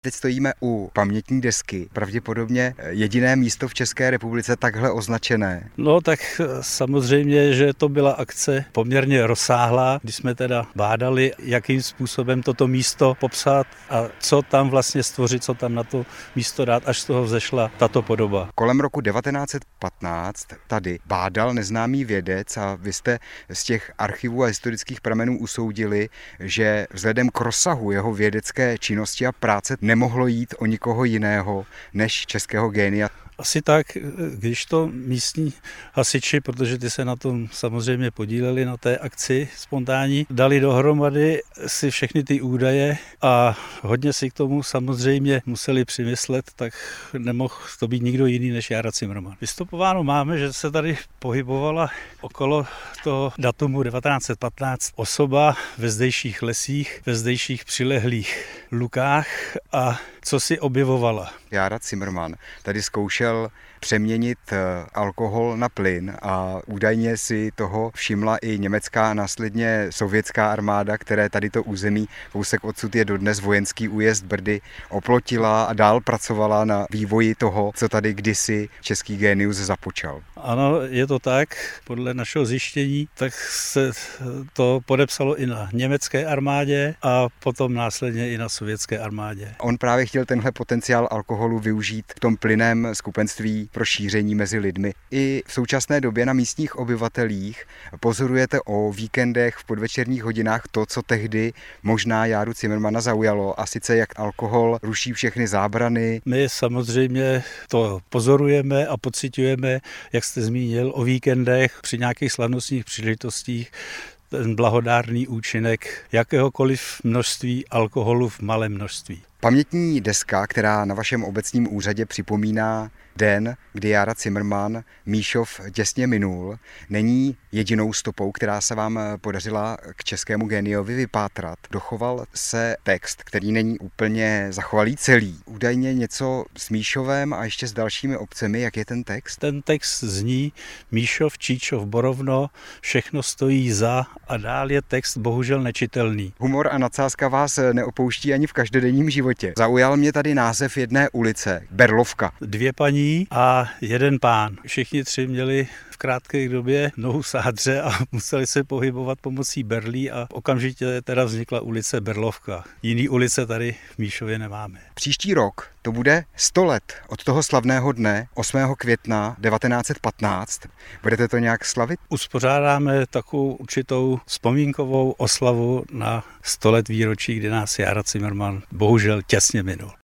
Teď stojíme u pamětní desky, pravděpodobně jediné místo v České republice takhle označené. No tak samozřejmě, že to byla akce poměrně rozsáhlá, když jsme teda bádali, jakým způsobem toto místo popsat a co tam vlastně stvořit, co tam na to místo dát, až z toho vzešla tato podoba. Kolem roku 1915 tady bádal neznámý vědec a vy jste z těch archivů a historických pramenů usoudili, že vzhledem k rozsahu jeho vědecké činnosti a práce nemohlo jít o nikoho jiného než českého génia. Asi tak, když to místní hasiči, protože ty se na tom samozřejmě podíleli na té akci spontánní, dali dohromady si všechny ty údaje a hodně si k tomu samozřejmě museli přimyslet, tak nemohl to být nikdo jiný než Jára Cimrman. Vystupováno máme, že se tady pohybovala okolo toho datumu 1915 osoba ve zdejších lesích, ve zdejších přilehlých lukách a co si objevovala. Jára Cimrman tady zkoušel přeměnit alkohol na plyn a údajně si toho všimla i německá a následně sovětská armáda, které tady to území, kousek odsud je dodnes vojenský újezd Brdy, oplotila a dál pracovala na vývoji toho, co tady kdysi český génius započal. Ano, je to tak. Podle našeho zjištění, tak se to podepsalo i na německé armádě a potom následně i na sovětské armádě. On právě chtěl tenhle potenciál alkoholu využít v tom plynném skupenství pro šíření mezi lidmi. I v současné době na místních obyvatelích pozorujete o víkendech v podvečerních hodinách to, co tehdy možná Járu Cimrmana zaujalo, a sice jak alkohol ruší všechny zábrany. My samozřejmě to pozorujeme a pociťujeme, jak jste zmínil, o víkendech při nějakých slavnostních příležitostích ten blahodárný účinek jakéhokoliv množství alkoholu v malém množství. Pamětní deska, která na vašem obecním úřadě připomíná den, kdy Jára Cimrman Míšov těsně minul, není jedinou stopou, která se vám podařila k českému géniovi vypátrat. Dochoval se text, který není úplně zachovalý celý. Údajně něco s Míšovem a ještě s dalšími obcemi. Jak je ten text? Ten text zní Míšov, Číčov, Borovno, všechno stojí za a dál je text bohužel nečitelný. Humor a nadsázka vás neopouští ani v každodenním životě. Zaujal mě tady název jedné ulice, Berlovka. 2 paní a 1 pán. Všichni 3 měli v krátké době nohu sádře a museli se pohybovat pomocí berlí a okamžitě teda vznikla ulice Berlovka. Jiný ulice tady v Míšově nemáme. Příští rok to bude 100 let od toho slavného dne 8. května 1915. Budete to nějak slavit? Uspořádáme takovou určitou vzpomínkovou oslavu na 100 let výročí, kdy nás Jára Cimrman bohužel těsně minul.